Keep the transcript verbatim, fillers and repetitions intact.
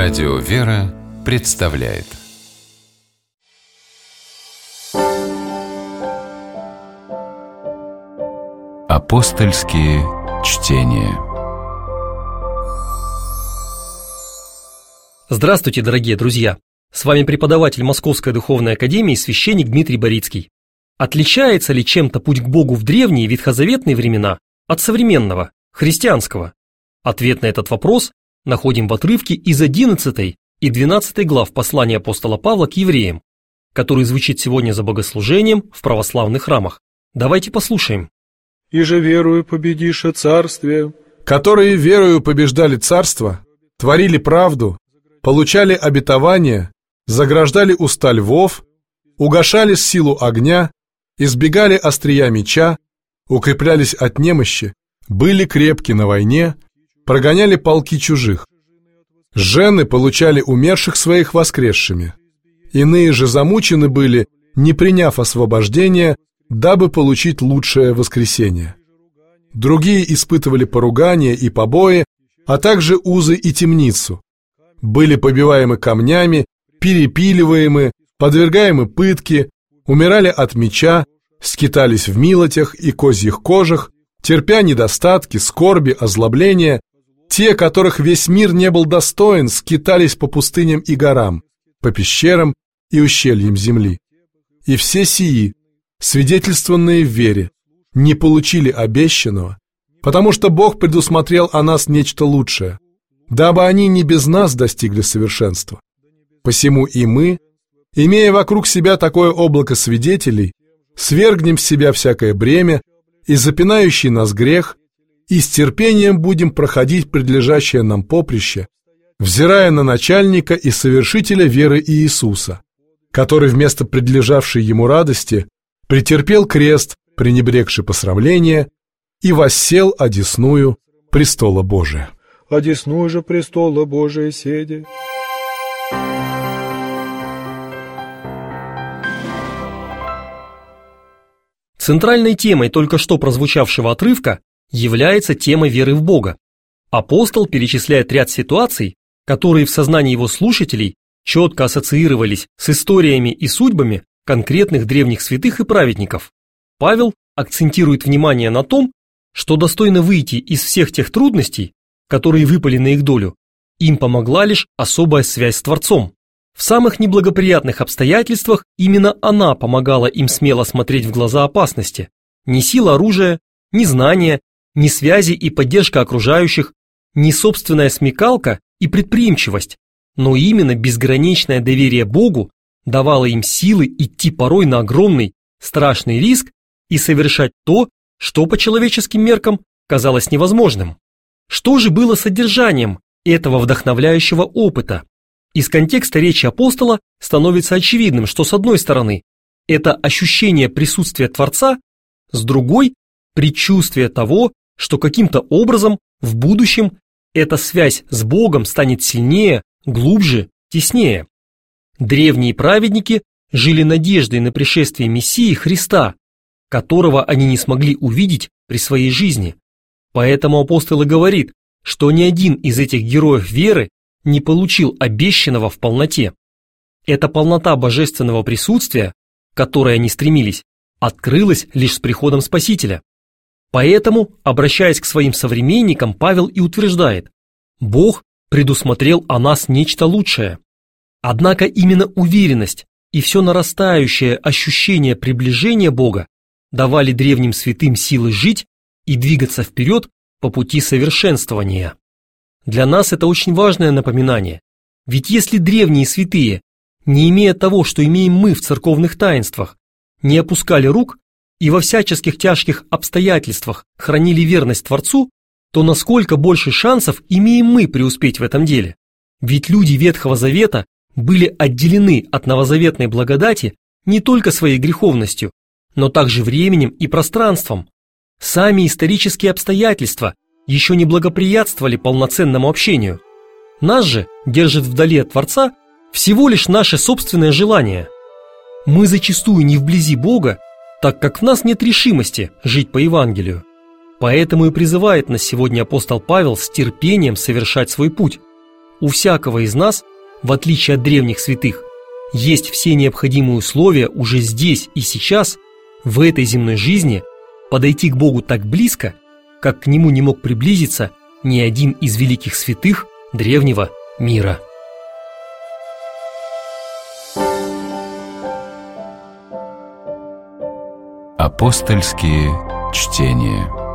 Радио «Вера» представляет Апостольские чтения. Здравствуйте, дорогие друзья! С вами преподаватель Московской Духовной Академии священник Дмитрий Борицкий. Отличается ли чем-то путь к Богу в древние ветхозаветные времена от современного, христианского? Ответ на этот вопрос находим в отрывке из одиннадцатой и двенадцатой глав послания апостола Павла к евреям, который звучит сегодня за богослужением в православных храмах. Давайте послушаем. «И же верою победише царствие, которые верою побеждали царство, творили правду, получали обетование, заграждали уста львов, угашали силу огня, избегали острия меча, укреплялись от немощи, были крепки на войне, прогоняли полки чужих. Жены получали умерших своих воскресшими. Иные же замучены были, не приняв освобождения, дабы получить лучшее воскресение. Другие испытывали поругания и побои, а также узы и темницу. Были побиваемы камнями, перепиливаемы, подвергаемы пытке, умирали от меча, скитались в милотях и козьих кожах, терпя недостатки, скорби, озлобления. Те, которых весь мир не был достоин, скитались по пустыням и горам, по пещерам и ущельям земли. И все сии, свидетельствованные в вере, не получили обещанного, потому что Бог предусмотрел о нас нечто лучшее, дабы они не без нас достигли совершенства. Посему и мы, имея вокруг себя такое облако свидетелей, свергнем с себя всякое бремя и запинающий нас грех, и с терпением будем проходить предлежащее нам поприще, взирая на начальника и совершителя веры Иисуса, который вместо предлежавшей ему радости претерпел крест, пренебрегши посрамление, и воссел одесную престола Божия. одесную же престола Божия седи». Центральной темой только что прозвучавшего отрывка является тема веры в Бога. Апостол перечисляет ряд ситуаций, которые в сознании его слушателей четко ассоциировались с историями и судьбами конкретных древних святых и праведников. Павел акцентирует внимание на том, что достойно выйти из всех тех трудностей, которые выпали на их долю, им помогла лишь особая связь с Творцом. В самых неблагоприятных обстоятельствах именно она помогала им смело смотреть в глаза опасности. Ни сила оружия, ни знания, ни связи и поддержка окружающих, ни собственная смекалка и предприимчивость, но именно безграничное доверие Богу давало им силы идти порой на огромный, страшный риск и совершать то, что по человеческим меркам казалось невозможным. Что же было содержанием этого вдохновляющего опыта? Из контекста речи апостола становится очевидным, что с одной стороны это ощущение присутствия Творца, с другой – предчувствие того, что каким-то образом в будущем эта связь с Богом станет сильнее, глубже, теснее. Древние праведники жили надеждой на пришествие Мессии Христа, которого они не смогли увидеть при своей жизни. Поэтому апостол и говорит, что ни один из этих героев веры не получил обещанного в полноте. Эта полнота божественного присутствия, к которой они стремились, открылась лишь с приходом Спасителя. Поэтому, обращаясь к своим современникам, Павел и утверждает: Бог предусмотрел о нас нечто лучшее. Однако именно уверенность и все нарастающее ощущение приближения Бога давали древним святым силы жить и двигаться вперед по пути совершенствования. Для нас это очень важное напоминание, ведь если древние святые, не имея того, что имеем мы в церковных таинствах, не опускали рук и во всяческих тяжких обстоятельствах хранили верность Творцу, то насколько больше шансов имеем мы преуспеть в этом деле? Ведь люди Ветхого Завета были отделены от новозаветной благодати не только своей греховностью, но также временем и пространством. Сами исторические обстоятельства еще не благоприятствовали полноценному общению. Нас же держит вдали от Творца всего лишь наше собственное желание. Мы зачастую не вблизи Бога, так как в нас нет решимости жить по Евангелию. Поэтому и призывает нас сегодня апостол Павел с терпением совершать свой путь. У всякого из нас, в отличие от древних святых, есть все необходимые условия уже здесь и сейчас, в этой земной жизни, подойти к Богу так близко, как к Нему не мог приблизиться ни один из великих святых древнего мира. Апостольские чтения.